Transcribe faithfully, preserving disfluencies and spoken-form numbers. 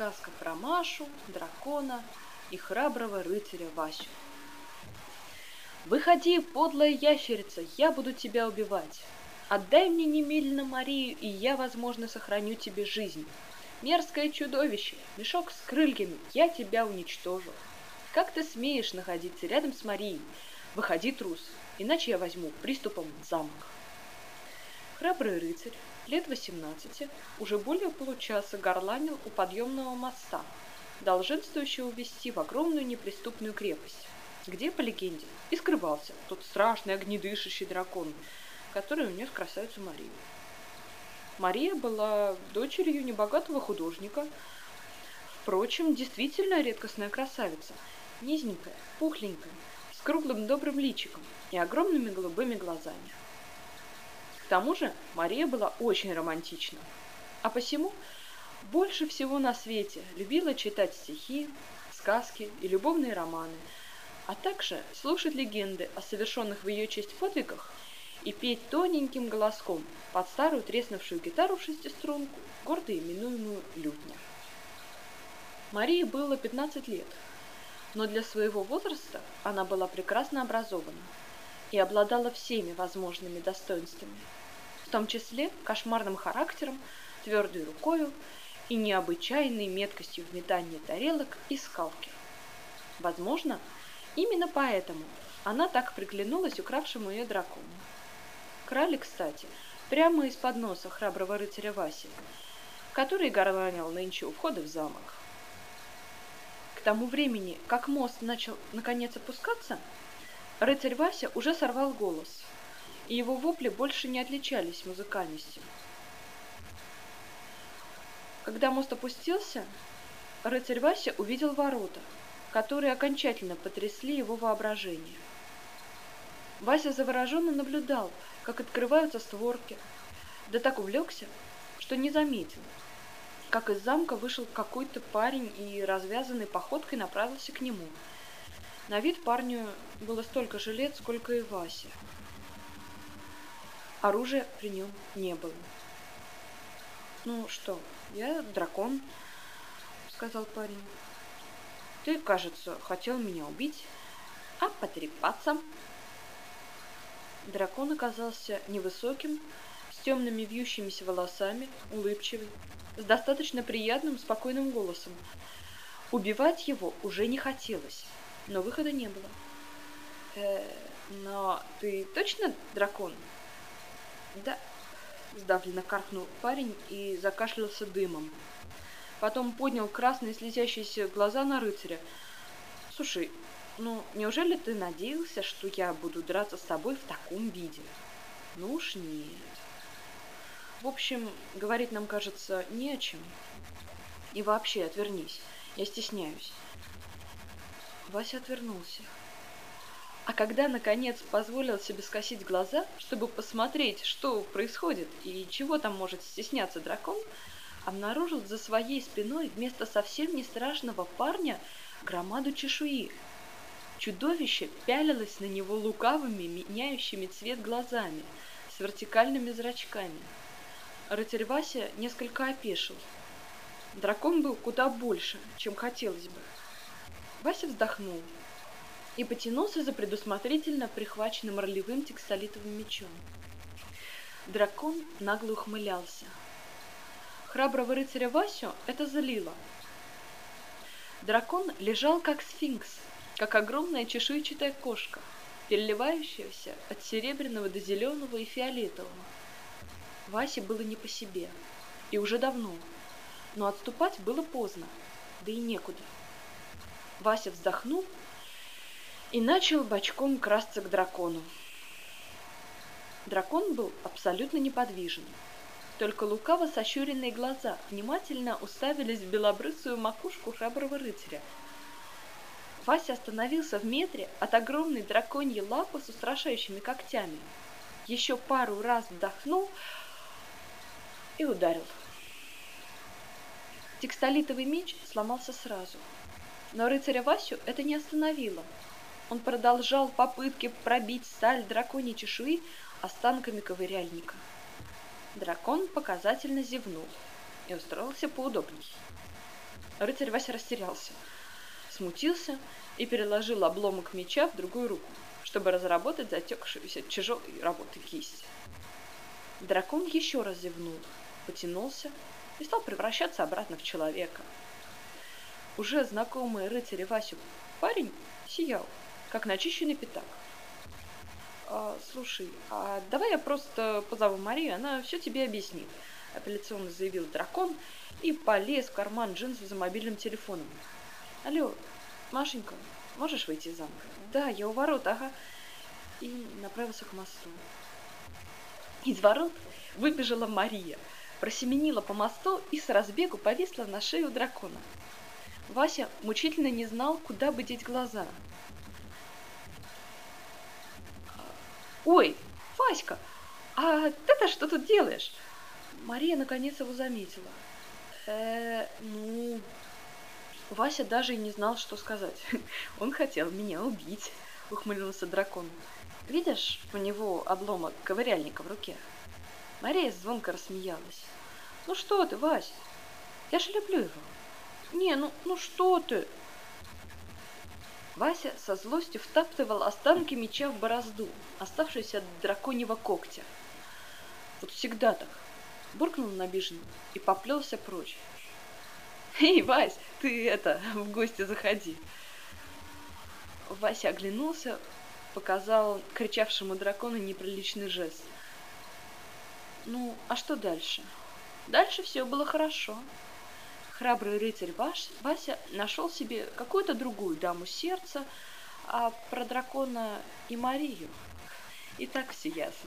сказка про Машу, дракона и храброго рыцаря Васю. «Выходи, подлая ящерица, я буду тебя убивать. Отдай мне немедленно Марию, и я, возможно, сохраню тебе жизнь. Мерзкое чудовище, мешок с крыльями, я тебя уничтожу. Как ты смеешь находиться рядом с Марией? Выходи, трус, иначе я возьму приступом замок». Храбрый рыцарь, лет восемнадцати, уже более получаса горланил у подъемного моста, долженствующего ввести в огромную неприступную крепость, где, по легенде, и скрывался тот страшный огнедышащий дракон, который унес красавицу Марию. Мария была дочерью небогатого художника, впрочем, действительно редкостная красавица, низенькая, пухленькая, с круглым добрым личиком и огромными голубыми глазами. К тому же Мария была очень романтична, а посему больше всего на свете любила читать стихи, сказки и любовные романы, а также слушать легенды о совершенных в ее честь подвигах и петь тоненьким голоском под старую треснувшую гитару в шестиструнку, гордо именуемую лютня. Марии было пятнадцать лет, но для своего возраста она была прекрасно образована и обладала всеми возможными достоинствами, в том числе кошмарным характером, твердой рукою и необычайной меткостью в метании тарелок и скалки. Возможно, именно поэтому она так приглянулась укравшему ее дракону. Крали, кстати, прямо из-под носа храброго рыцаря Васи, который горланил нынче у входа в замок. К тому времени, как мост начал наконец опускаться, рыцарь Вася уже сорвал голос, и его вопли больше не отличались музыкальностью. Когда мост опустился, рыцарь Вася увидел ворота, которые окончательно потрясли его воображение. Вася завороженно наблюдал, как открываются створки, да так увлекся, что не заметил, как из замка вышел какой-то парень и развязанной походкой направился к нему. На вид парню было столько же лет, сколько и Васе. Оружия при нем не было. «Ну что, я дракон», — сказал парень. «Ты, кажется, хотел меня убить, а потрепаться». Дракон оказался невысоким, с темными вьющимися волосами, улыбчивый, с достаточно приятным, спокойным голосом. Убивать его уже не хотелось, но выхода не было. «Э, но ты точно дракон?» «Да», — сдавленно каркнул парень и закашлялся дымом. Потом поднял красные слезящиеся глаза на рыцаря. «Слушай, ну неужели ты надеялся, что я буду драться с тобой в таком виде? Ну уж нет. В общем, говорить нам, кажется, не о чем. И вообще, отвернись, я стесняюсь». Вася отвернулся. А когда, наконец, позволил себе скосить глаза, чтобы посмотреть, что происходит и чего там может стесняться дракон, обнаружил за своей спиной вместо совсем не страшного парня громаду чешуи. Чудовище пялилось на него лукавыми, меняющими цвет глазами, с вертикальными зрачками. Рыцарь Вася несколько опешил. Дракон был куда больше, чем хотелось бы. Вася вздохнул и потянулся за предусмотрительно прихваченным ролевым текстолитовым мечом. Дракон нагло ухмылялся. Храброго рыцаря Васю это злило. Дракон лежал как сфинкс, как огромная чешуйчатая кошка, переливающаяся от серебряного до зеленого и фиолетового. Васе было не по себе, и уже давно, но отступать было поздно, да и некуда. Вася вздохнул и начал бочком красться к дракону. Дракон был абсолютно неподвижен. Только лукаво сощуренные глаза внимательно уставились в белобрысую макушку храброго рыцаря. Вася остановился в метре от огромной драконьей лапы с устрашающими когтями. Еще пару раз вдохнул и ударил. Текстолитовый меч сломался сразу, но рыцаря Васю это не остановило. Он продолжал попытки пробить сталь драконьей чешуи останками ковыряльника. Дракон показательно зевнул и устроился поудобней. Рыцарь Вася растерялся, смутился и переложил обломок меча в другую руку, чтобы разработать затекшуюся тяжелой работы кисть. Дракон еще раз зевнул, потянулся и стал превращаться обратно в человека. Уже знакомый рыцарю Васю парень сиял, как начищенный пятак. А, слушай, а давай я просто позову Марию, она все тебе объяснит, апелляционно заявил дракон и полез в карман джинсов за мобильным телефоном. Алло, Машенька, можешь выйти из замка? Да, я у ворот, ага. И направился к мосту. Из ворот выбежала Мария, просеменила по мосту и с разбегу повисла на шею дракона. Вася мучительно не знал, куда бы деть глаза. «Ой, Васька, а ты-то что тут делаешь?» Мария наконец его заметила. Э, ну... Вася даже и не знал, что сказать. Он хотел меня убить, ухмыльнулся дракон. Видишь, у него обломок ковыряльника в руке. Мария звонко рассмеялась. Ну что ты, Вась, я же люблю его. Не, ну, ну что ты? Вася со злостью втаптывал останки меча в борозду, оставшуюся от драконьего когтя. Вот всегда так. Буркнул он обиженно и поплелся прочь. «Эй, Вась, ты это, в гости заходи!» Вася оглянулся, показал кричавшему дракону неприличный жест. Ну, а что дальше? Дальше все было хорошо. Храбрый рыцарь Вася нашел себе какую-то другую даму сердца, а про дракона и Марию и так все ясно.